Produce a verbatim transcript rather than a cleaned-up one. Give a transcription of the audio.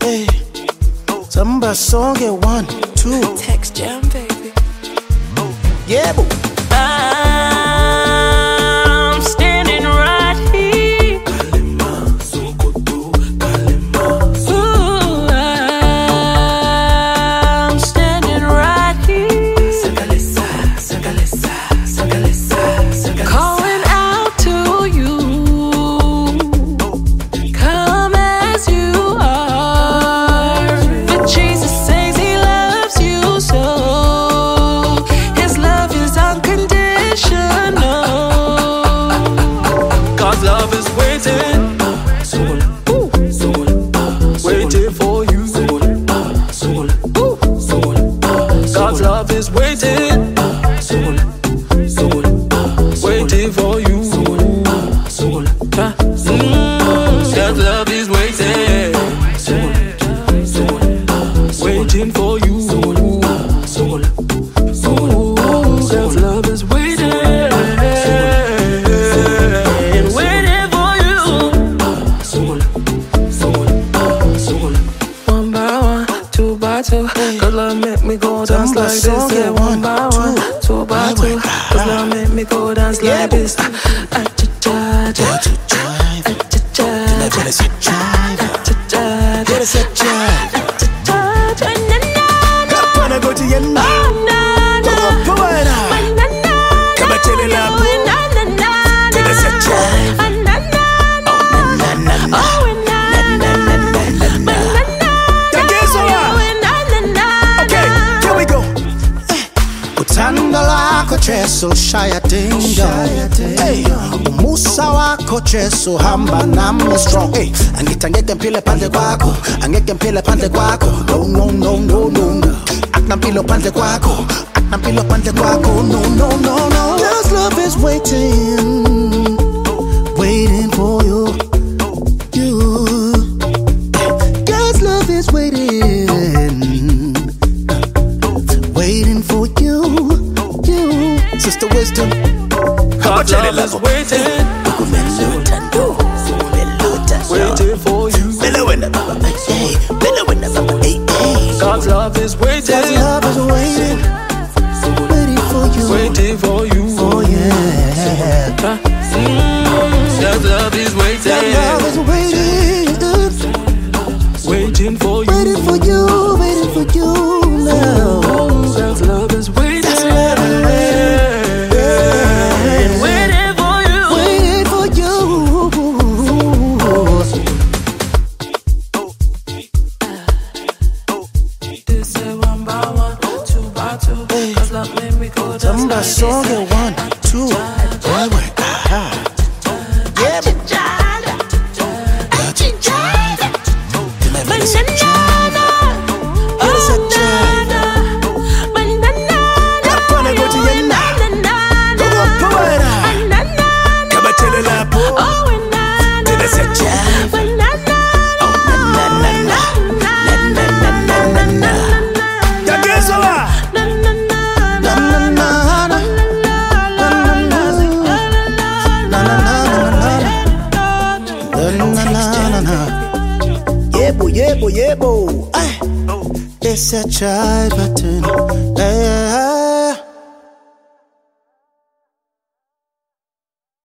Hey, somebody song get one, two. Text Jam, baby. Yeah, boo. I'm standing right here. Ooh, I'm standing right here. Calling out to you. Come as you are. But Jesus says he loves you so. His love is unconditional. God's love is waiting. Ooh. Waiting for you. Ooh. God's love is waiting. Waiting for you. Huh? Mm, God's love is waiting. Waiting for you. Ooh, God's love is waiting. Waiting for you. One by one, two by two. Cause love make me go dance like this. Yeah, one by one, two by two. Cause love make me go dance like this. Ah-cha-cha-cha. Ah-cha-cha-cha. Tanda lako cheso shaya tinga. Hey, umusa wako cheso hamba namo strong. Hey, angita ngeke mpile pande kwako, angeke mpile pande kwako. No no no no no no. Akna mpilo pande kwako, akna mpilo pande kwako. No no no no. God's love is waiting, waiting for you. You. God's love is waiting. Waiting for you, you, Sister Wisdom. God's love is waiting. Waiting for you. God's love is waiting. God's love is waiting. Waiting for you. Waiting for you. Oh yeah. Huh? Mm, God's love is waiting. God's love is waiting. Waiting for you. Waiting for you. Waiting for you now. God's love is waiting. God's love is waiting. Waiting for you. Waiting for you. This is one by one, two by two. Cause love made me go just Somebody like song this. it one, two. Boy, wait. Ah. Yeah, but Yebo, yebo, yebo. It's a child button.